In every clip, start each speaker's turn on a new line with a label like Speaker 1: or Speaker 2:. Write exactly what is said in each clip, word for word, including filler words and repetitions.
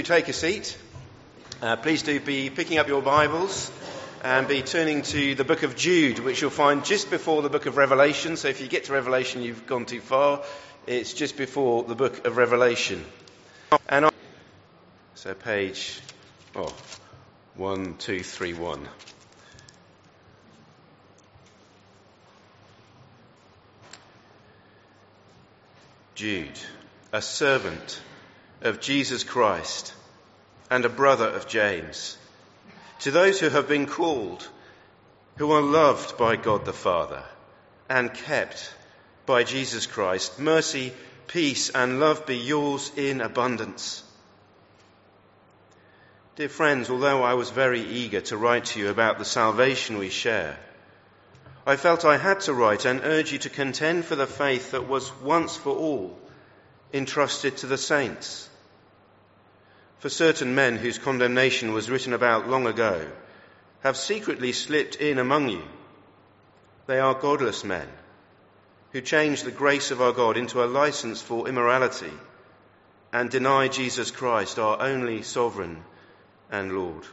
Speaker 1: Take a seat. Uh, please do be picking up your Bibles and be turning to the book of Jude, which you'll find just before the book of Revelation. So if you get to Revelation, you've gone too far. It's just before the book of Revelation. And I, so page oh, one, two, three, one. Jude, a servant of Jesus Christ and a brother of James, to those who have been called, who are loved by God the Father and kept by Jesus Christ, mercy, peace and love be yours in abundance. Dear friends, although I was very eager to write to you about the salvation we share, I felt I had to write and urge you to contend for the faith that was once for all entrusted to the saints. For certain men whose condemnation was written about long ago have secretly slipped in among you. They are godless men who change the grace of our God into a license for immorality and deny Jesus Christ, our only sovereign and Lord.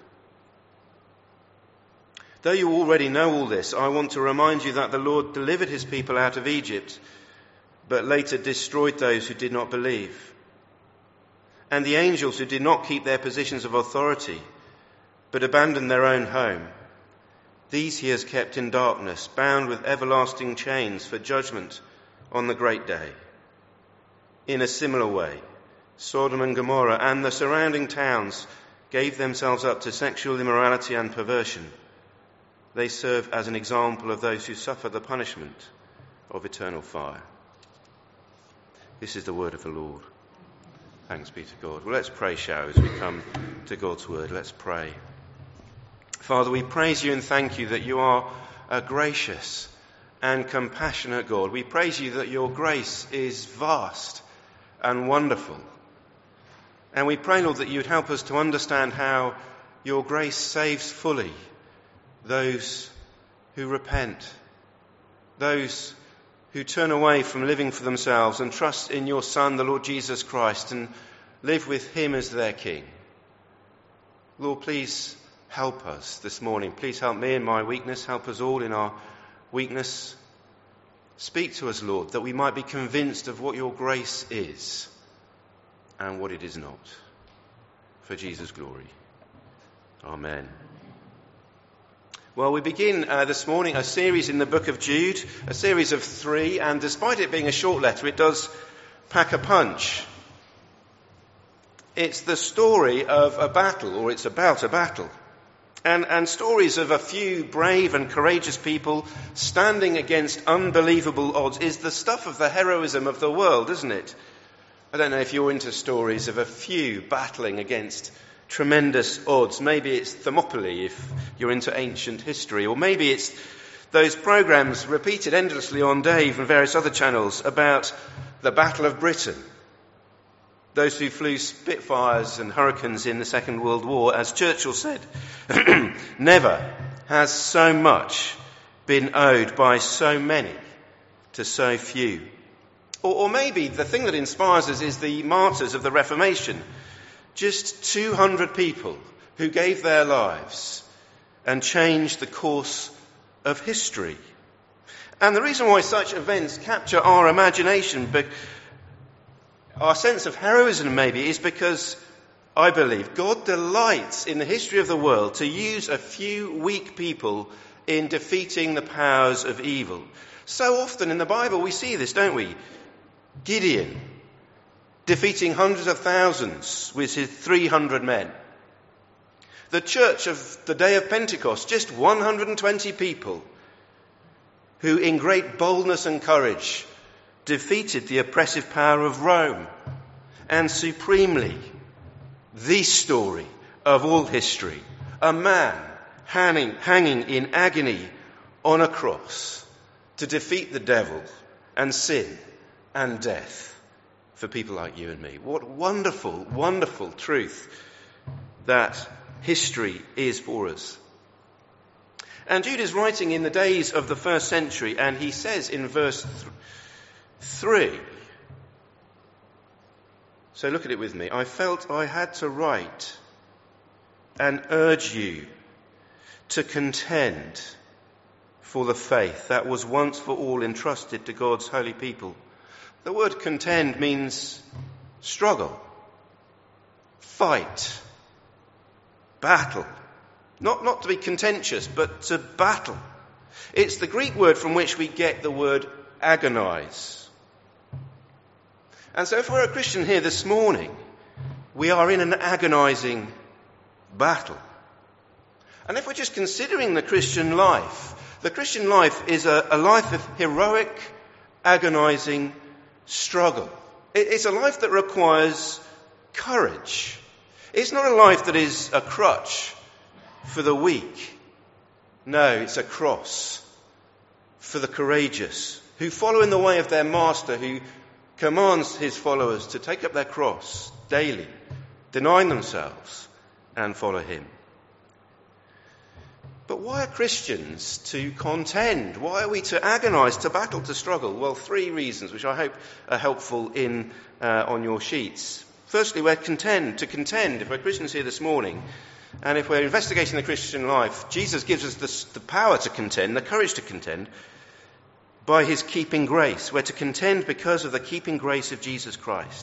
Speaker 1: Though you already know all this, I want to remind you that the Lord delivered his people out of Egypt, but later destroyed those who did not believe. And the angels who did not keep their positions of authority, but abandoned their own home, these he has kept in darkness, bound with everlasting chains for judgment on the great day. In a similar way, Sodom and Gomorrah and the surrounding towns gave themselves up to sexual immorality and perversion. They serve as an example of those who suffer the punishment of eternal fire. This is the word of the Lord. Thanks be to God. Well, let's pray, shall we, as we come to God's word. Let's pray. Father, we praise you and thank you that you are a gracious and compassionate God. We praise you that your grace is vast and wonderful. And we pray, Lord, that you would help us to understand how your grace saves fully those who repent, those who turn away from living for themselves and trust in your Son, the Lord Jesus Christ, and live with him as their King. Lord, please help us this morning. Please help me in my weakness. Help us all in our weakness. Speak to us, Lord, that we might be convinced of what your grace is and what it is not. For Jesus' glory. Amen. Well, we begin uh, this morning a series in the book of Jude, a series of three, and despite it being a short letter, it does pack a punch. It's the story of a battle, or it's about a battle, and, and stories of a few brave and courageous people standing against unbelievable odds is the stuff of the heroism of the world, isn't it? I don't know if you're into stories of a few battling against tremendous odds. Maybe it's Thermopylae if you're into ancient history, or maybe it's those programs repeated endlessly on Dave and various other channels about the Battle of Britain. Those who flew Spitfires and Hurricanes in the Second World War, as Churchill said, never has so much been owed by so many to so few. Or, or maybe the thing that inspires us is the martyrs of the Reformation. Just two hundred people who gave their lives and changed the course of history. And the reason why such events capture our imagination, but our sense of heroism maybe, is because I believe God delights in the history of the world to use a few weak people in defeating the powers of evil. So often in the Bible we see this, don't we? Gideon defeating hundreds of thousands with his three hundred men. The church of the day of Pentecost, just one hundred twenty people who in great boldness and courage defeated the oppressive power of Rome. And supremely, the story of all history, a man hanging, hanging in agony on a cross to defeat the devil and sin and death. For people like you and me. What wonderful, wonderful truth that history is for us. And Jude is writing in the days of the first century, and he says in verse th- three, So look at it with me. I felt I had to write and urge you to contend for the faith that was once for all entrusted to God's holy people. The word contend means struggle, fight, battle. Not, not to be contentious, but to battle. It's the Greek word from which we get the word agonize. And so if we're a Christian here this morning, we are in an agonizing battle. And if we're just considering the Christian life, the Christian life is a, a life of heroic, agonizing struggle. It, it's a life that requires courage. It's not a life that is a crutch for the weak. No, it's a cross for the courageous who follow in the way of their master, who commands his followers to take up their cross daily, denying themselves and follow him. But why are Christians to contend? Why are we to agonize, to battle, to struggle? Well, three reasons, which I hope are helpful in uh, on your sheets. Firstly, we're contend, to contend. If we're Christians here this morning, and if we're investigating the Christian life, Jesus gives us the, the power to contend, the courage to contend, by his keeping grace. We're to contend because of the keeping grace of Jesus Christ.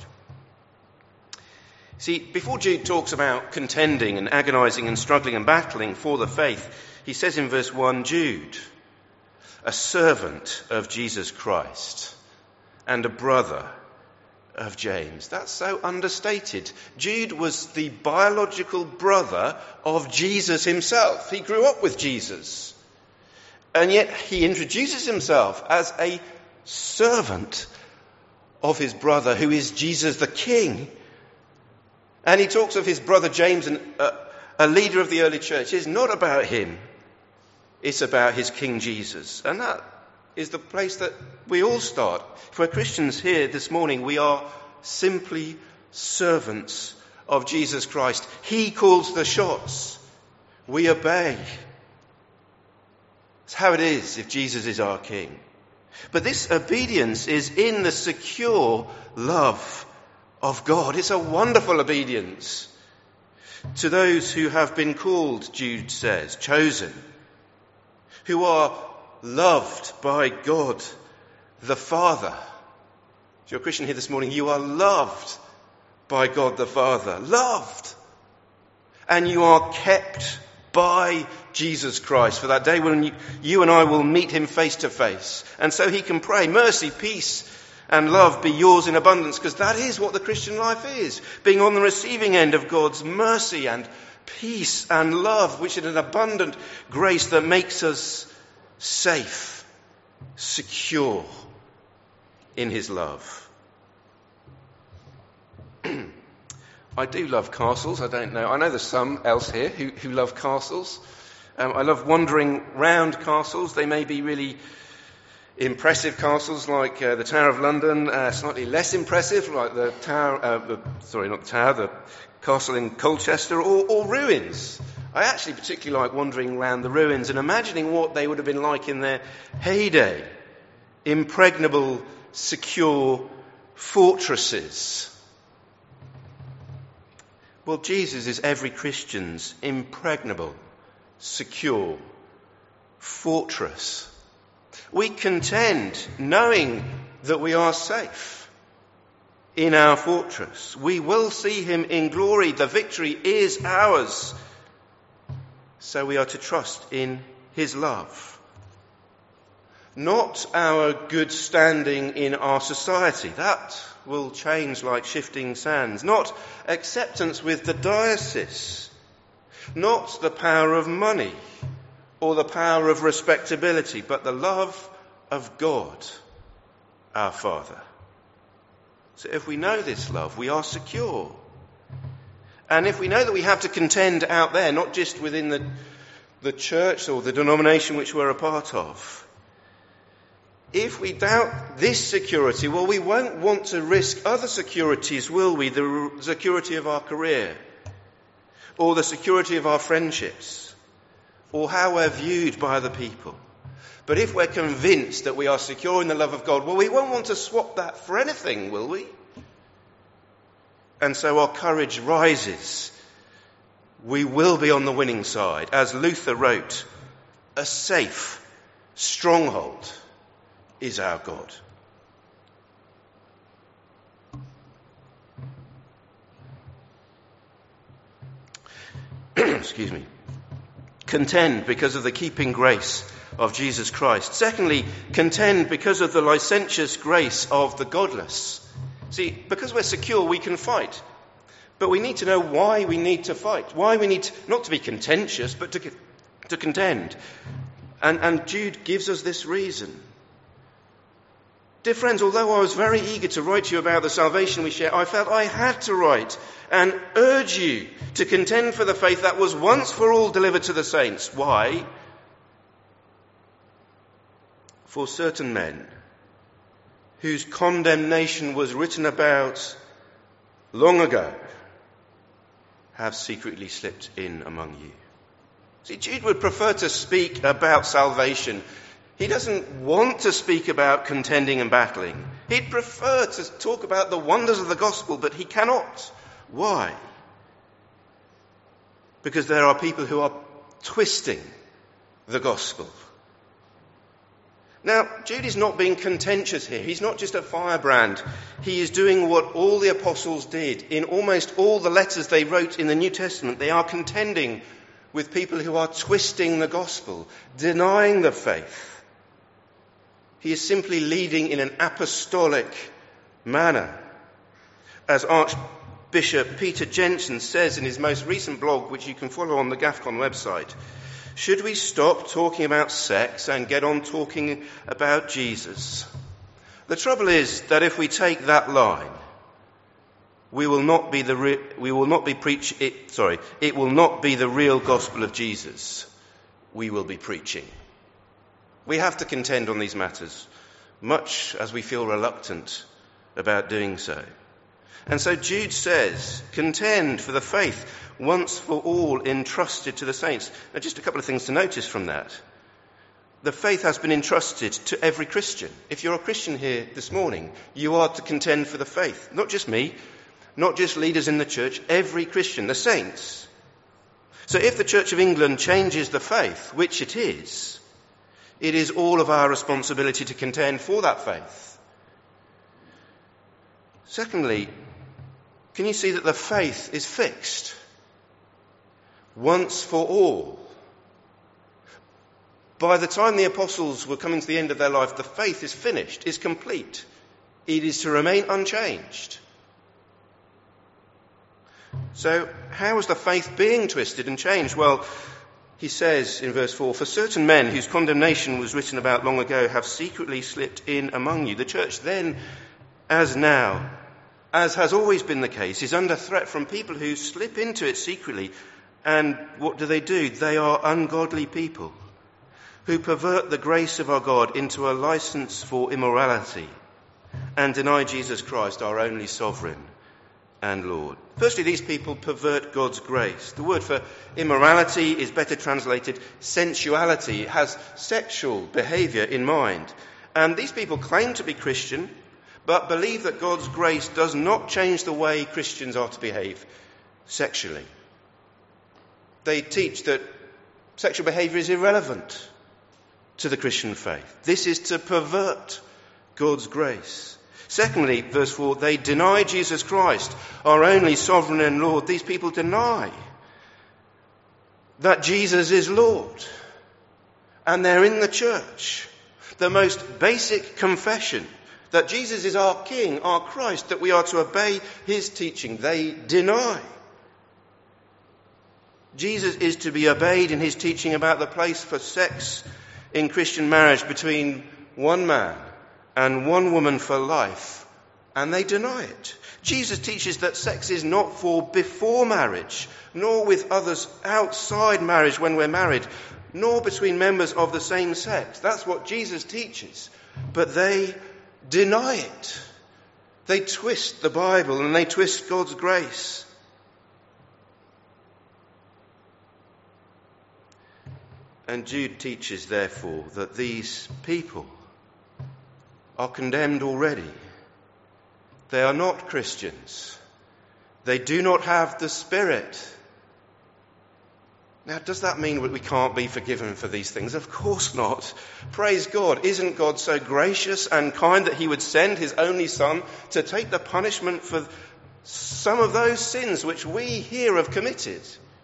Speaker 1: See, before Jude talks about contending and agonizing and struggling and battling for the faith, he says in verse one, Jude, a servant of Jesus Christ and a brother of James. That's so understated. Jude was the biological brother of Jesus himself. He grew up with Jesus. And yet he introduces himself as a servant of his brother, who is Jesus the King. And he talks of his brother James, and uh, a leader of the early church. It's not about him. It's about his King Jesus. And that is the place that we all start. If we're Christians here this morning, we are simply servants of Jesus Christ. He calls the shots. We obey. It's how it is if Jesus is our King. But this obedience is in the secure love of God. It's a wonderful obedience to those who have been called, Jude says, chosen, who are loved by God the Father. If you're a Christian here this morning, you are loved by God the Father. Loved. And you are kept by Jesus Christ for that day when you, you and I will meet him face to face. And so he can pray, mercy, peace and love be yours in abundance, because that is what the Christian life is. Being on the receiving end of God's mercy and peace and love, which is an abundant grace that makes us safe, secure in his love. I do love castles. I don't know. I know there's some else here who, who love castles. Um, I love wandering round castles. They may be really impressive castles like uh, the Tower of London, uh, slightly less impressive like the Tower, uh, the, sorry, not the Tower, the castle in Colchester, or, or ruins. I actually particularly like wandering around the ruins and imagining what they would have been like in their heyday. Impregnable, secure fortresses. Well, Jesus is every Christian's impregnable, secure fortress. We contend knowing that we are safe in our fortress. We will see him in glory. The victory is ours. So we are to trust in his love. Not our good standing in our society. That will change like shifting sands. Not acceptance with the diocese. Not the power of money or the power of respectability, but the love of God, our Father. So if we know this love, we are secure. And if we know that we have to contend out there, not just within the, the church or the denomination which we're a part of, if we doubt this security, well, we won't want to risk other securities, will we? The security of our career, or the security of our friendships, or how we're viewed by other people. But if we're convinced that we are secure in the love of God, well, we won't want to swap that for anything, will we? And so our courage rises. We will be on the winning side. As Luther wrote, a safe stronghold is our God. Excuse me. Contend because of the keeping grace of Jesus Christ. Secondly, contend because of the licentious grace of the godless. See, because we're secure, we can fight. But we need to know why we need to fight. Why we need to, not to be contentious, but to, to contend. And, and Jude gives us this reason. Dear friends, although I was very eager to write to you about the salvation we share, I felt I had to write and urge you to contend for the faith that was once for all delivered to the saints. Why? For certain men whose condemnation was written about long ago have secretly slipped in among you. See, Jude would prefer to speak about salvation. He doesn't want to speak about contending and battling. He'd prefer to talk about the wonders of the gospel, but he cannot. Why? Because there are people who are twisting the gospel. Now, Jude is not being contentious here. He's not just a firebrand. He is doing what all the apostles did. In almost all the letters they wrote in the New Testament, they are contending with people who are twisting the gospel, denying the faith. He is simply leading in an apostolic manner. As Archbishop Peter Jensen says in his most recent blog, which you can follow on the GAFCON website, should we stop talking about sex and get on talking about Jesus? The trouble is that if we take that line, we will not be the re- we will not be preach it sorry, it will not be the real gospel of Jesus we will be preaching. We have to contend on these matters, much as we feel reluctant about doing so. And so Jude says, contend for the faith once for all entrusted to the saints. Now, just a couple of things to notice from that. The faith has been entrusted to every Christian. If you're a Christian here this morning, you are to contend for the faith. Not just me, not just leaders in the church, every Christian, the saints. So if the Church of England changes the faith, which it is, it is all of our responsibility to contend for that faith. Secondly, can you see that the faith is fixed? Once for all. By the time the apostles were coming to the end of their life, the faith is finished, is complete. It is to remain unchanged. So, how is the faith being twisted and changed? Well, he says in verse four, for certain men whose condemnation was written about long ago have secretly slipped in among you. The church then, as now, as has always been the case, is under threat from people who slip into it secretly. And what do they do? They are ungodly people who pervert the grace of our God into a license for immorality and deny Jesus Christ, our only sovereign and Lord. Firstly, these people pervert God's grace. The word for immorality is better translated sensuality. It has sexual behavior in mind. And these people claim to be Christian, but believe that God's grace does not change the way Christians are to behave sexually. They teach that sexual behavior is irrelevant to the Christian faith. This is to pervert God's grace. Secondly, verse four, they deny Jesus Christ, our only sovereign and Lord. These people deny that Jesus is Lord. And they're in the church. The most basic confession that Jesus is our King, our Christ, that we are to obey his teaching, they deny. Jesus is to be obeyed in his teaching about the place for sex in Christian marriage between one man and one woman for life, and they deny it. Jesus teaches that sex is not for before marriage, nor with others outside marriage when we're married, nor between members of the same sex. That's what Jesus teaches. But they deny it. They twist the Bible and they twist God's grace. And Jude teaches, therefore, that these people are condemned already. They are not Christians. They do not have the Spirit. Now, does that mean that we can't be forgiven for these things? Of course not. Praise God. Isn't God so gracious and kind that he would send his only Son to take the punishment for some of those sins which we here have committed?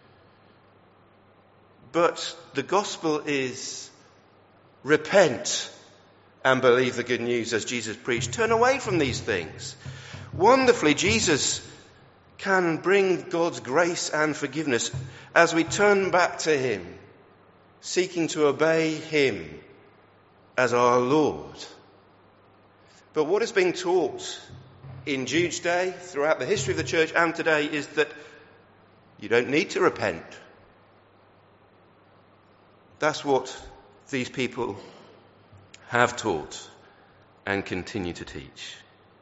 Speaker 1: But the gospel is repent and believe the good news as Jesus preached. Turn away from these things. Wonderfully, Jesus can bring God's grace and forgiveness as we turn back to him, seeking to obey him as our Lord. But what is being taught in Jude's day, throughout the history of the church and today, is that you don't need to repent. That's what these people have taught and continue to teach.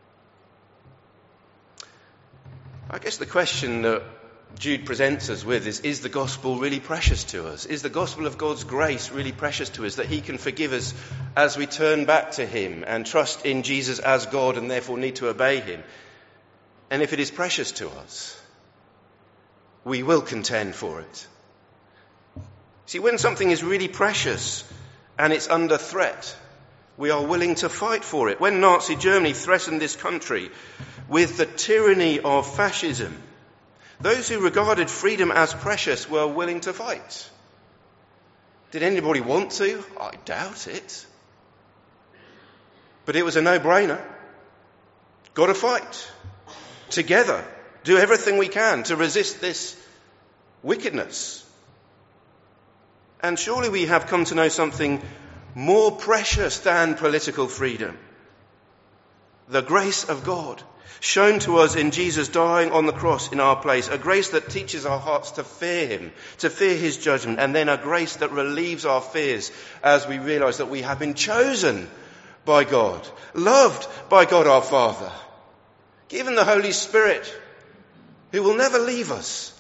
Speaker 1: I guess the question that Jude presents us with is, is the gospel really precious to us? Is the gospel of God's grace really precious to us, that he can forgive us as we turn back to him and trust in Jesus as God and therefore need to obey him? And if it is precious to us, we will contend for it. See, when something is really precious and it's under threat, we are willing to fight for it. When Nazi Germany threatened this country with the tyranny of fascism, those who regarded freedom as precious were willing to fight. Did anybody want to? I doubt it. But it was a no-brainer. Got to fight together. Do everything we can to resist this wickedness. And surely we have come to know something more precious than political freedom. The grace of God, shown to us in Jesus dying on the cross in our place. A grace that teaches our hearts to fear him, to fear his judgment. And then a grace that relieves our fears as we realise that we have been chosen by God, loved by God our Father, given the Holy Spirit who will never leave us.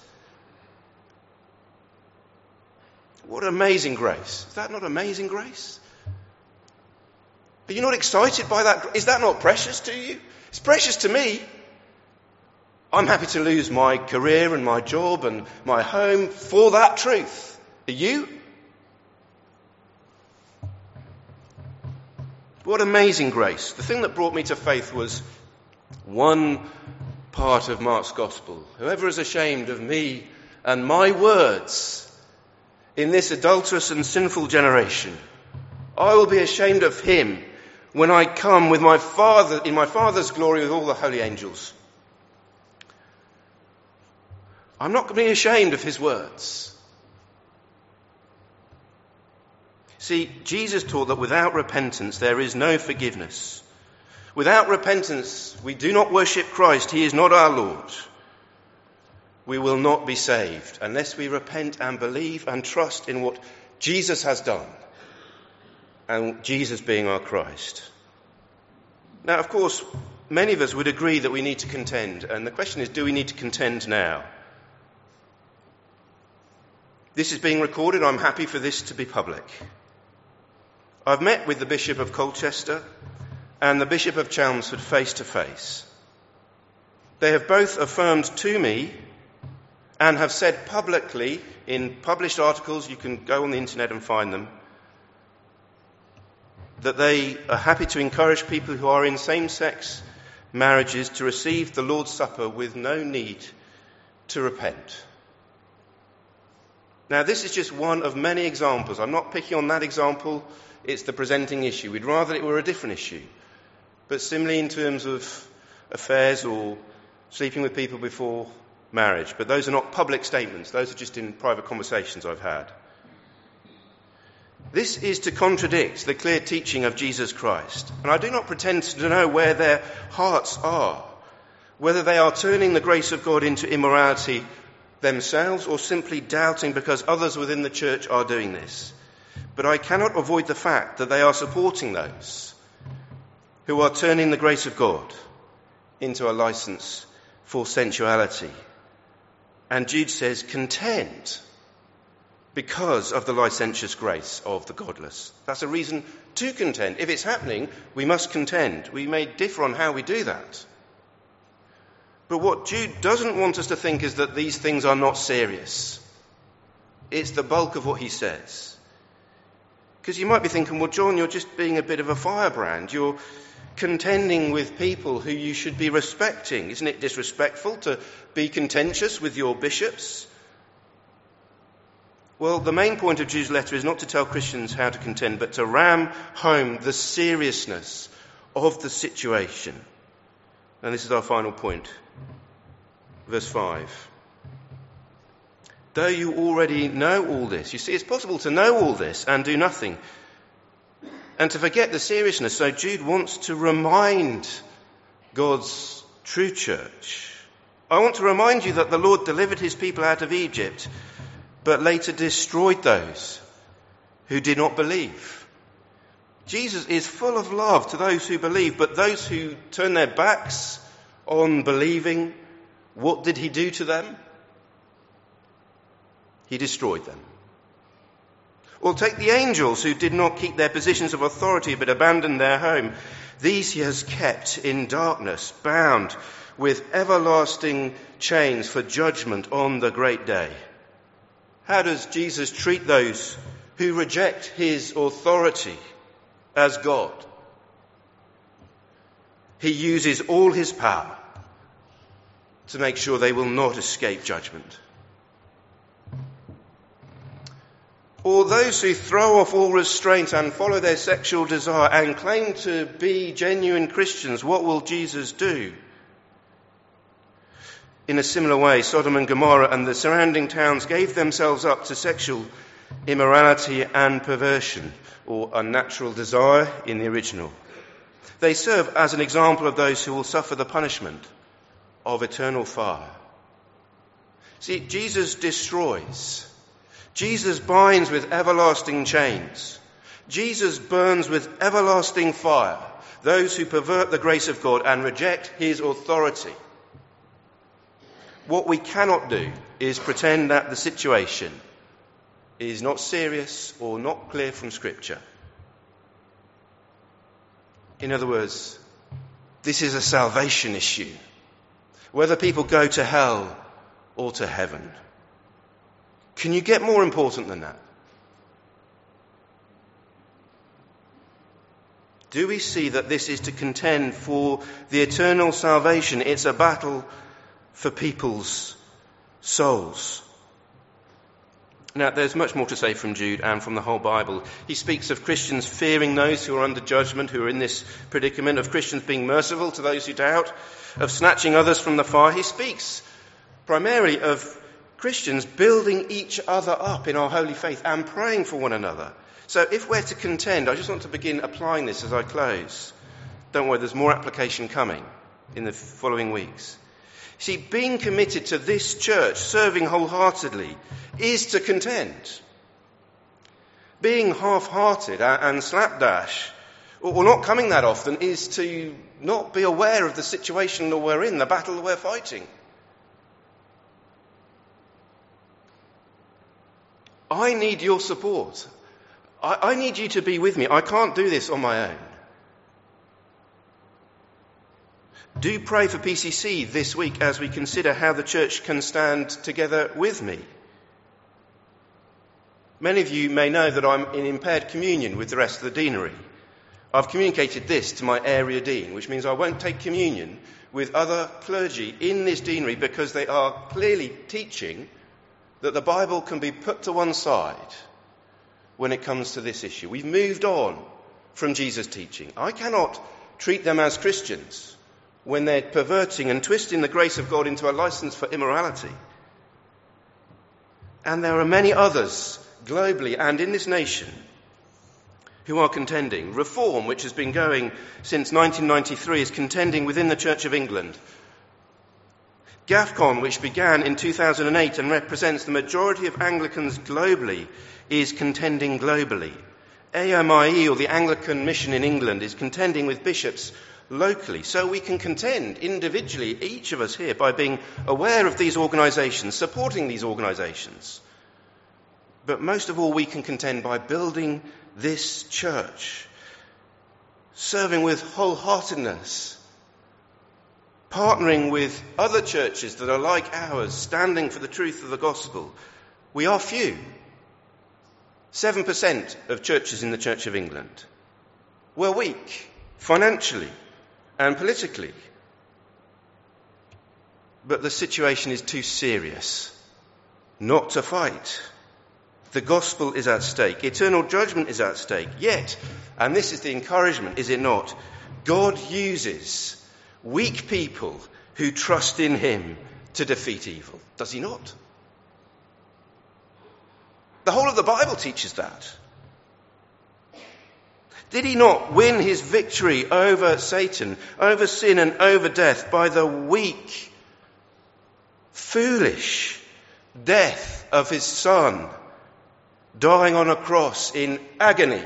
Speaker 1: What amazing grace. Is that not amazing grace? Are you not excited by that? Is that not precious to you? It's precious to me. I'm happy to lose my career and my job and my home for that truth. Are you? What amazing grace. The thing that brought me to faith was one part of Mark's gospel. Whoever is ashamed of me and my words in this adulterous and sinful generation, I will be ashamed of him when I come with my Father, in my Father's glory with all the holy angels. I'm not going to be ashamed of his words. See, Jesus taught that without repentance there is no forgiveness. Without repentance we do not worship Christ. He is not our Lord. We will not be saved unless we repent and believe and trust in what Jesus has done. And Jesus being our Christ. Now, of course, many of us would agree that we need to contend. And the question is, do we need to contend now? This is being recorded. I'm happy for this to be public. I've met with the Bishop of Colchester and the Bishop of Chelmsford face to face. They have both affirmed to me and have said publicly in published articles, you can go on the internet and find them, that they are happy to encourage people who are in same-sex marriages to receive the Lord's Supper with no need to repent. Now, this is just one of many examples. I'm not picking on that example. It's the presenting issue. We'd rather it were a different issue. But similarly in terms of affairs or sleeping with people before marriage. But those are not public statements. Those are just in private conversations I've had. This is to contradict the clear teaching of Jesus Christ. And I do not pretend to know where their hearts are, whether they are turning the grace of God into immorality themselves or simply doubting because others within the church are doing this. But I cannot avoid the fact that they are supporting those who are turning the grace of God into a license for sensuality. And Jude says, contend because of the licentious grace of the godless. That's a reason to contend. If it's happening, we must contend. We may differ on how we do that. But what Jude doesn't want us to think is that these things are not serious. It's the bulk of what he says. Because you might be thinking, well, John, you're just being a bit of a firebrand. You're contending with people who you should be respecting. Isn't it disrespectful to be contentious with your bishops? Well, the main point of Jude's letter is not to tell Christians how to contend, but to ram home the seriousness of the situation. And this is our final point. Verse five. Though you already know all this. You see, it's possible to know all this and do nothing, and to forget the seriousness. So Jude wants to remind God's true church. I want to remind you that the Lord delivered his people out of Egypt, but later destroyed those who did not believe. Jesus is full of love to those who believe, but those who turn their backs on believing, what did he do to them? He destroyed them. Or take the angels who did not keep their positions of authority but abandoned their home. These he has kept in darkness, bound with everlasting chains for judgment on the great day. How does Jesus treat those who reject his authority as God? He uses all his power to make sure they will not escape judgment. Or those who throw off all restraint and follow their sexual desire and claim to be genuine Christians, what will Jesus do? In a similar way, Sodom and Gomorrah and the surrounding towns gave themselves up to sexual immorality and perversion, or unnatural desire in the original. They serve as an example of those who will suffer the punishment of eternal fire. See, Jesus destroys. Jesus binds with everlasting chains. Jesus burns with everlasting fire those who pervert the grace of God and reject his authority. What we cannot do is pretend that the situation is not serious or not clear from Scripture. In other words, this is a salvation issue, whether people go to hell or to heaven. Can you get more important than that? Do we see that this is to contend for the eternal salvation? It's a battle for people's souls. Now, there's much more to say from Jude and from the whole Bible. He speaks of Christians fearing those who are under judgment, who are in this predicament, of Christians being merciful to those who doubt, of snatching others from the fire. He speaks primarily of Christians building each other up in our holy faith and praying for one another. So if we're to contend, I just want to begin applying this as I close. Don't worry, there's more application coming in the following weeks. See, being committed to this church, serving wholeheartedly, is to contend. Being half-hearted and slapdash, or not coming that often, is to not be aware of the situation that we're in, the battle that we're fighting. I need your support. I, I need you to be with me. I can't do this on my own. Do pray for P C C this week as we consider how the church can stand together with me. Many of you may know that I'm in impaired communion with the rest of the deanery. I've communicated this to my area dean, which means I won't take communion with other clergy in this deanery because they are clearly teaching that the Bible can be put to one side when it comes to this issue. We've moved on from Jesus' teaching. I cannot treat them as Christians when they're perverting and twisting the grace of God into a license for immorality. And there are many others globally and in this nation who are contending. Reform, which has been going since nineteen ninety-three, is contending within the Church of England. GAFCON, which began in two thousand eight and represents the majority of Anglicans globally, is contending globally. A M I E, or the Anglican Mission in England, is contending with bishops locally. So we can contend individually, each of us here, by being aware of these organisations, supporting these organisations. But most of all, we can contend by building this church, serving with wholeheartedness, partnering with other churches that are like ours, standing for the truth of the gospel. We are few. seven percent of churches in the Church of England. We're weak, financially and politically. But the situation is too serious not to fight. The gospel is at stake. Eternal judgment is at stake. Yet, and this is the encouragement, is it not? God uses weak people who trust in him to defeat evil. Does he not? The whole of the Bible teaches that. Did he not win his victory over Satan, over sin and over death by the weak, foolish death of his Son, dying on a cross in agony?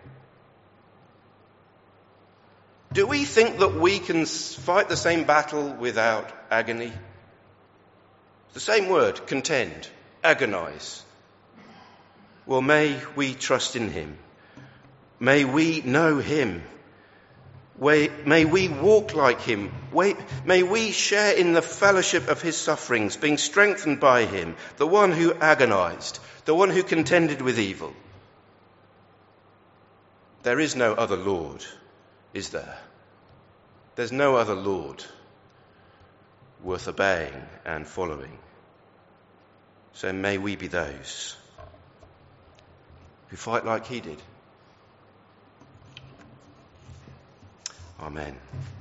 Speaker 1: Do we think that we can fight the same battle without agony? The same word, contend, agonize. Well, may we trust in him. May we know him. May we walk like him. May we share in the fellowship of his sufferings, being strengthened by him, the one who agonized, the one who contended with evil. There is no other Lord, is there? There's no other Lord worth obeying and following. So may we be those who fight like he did. Amen.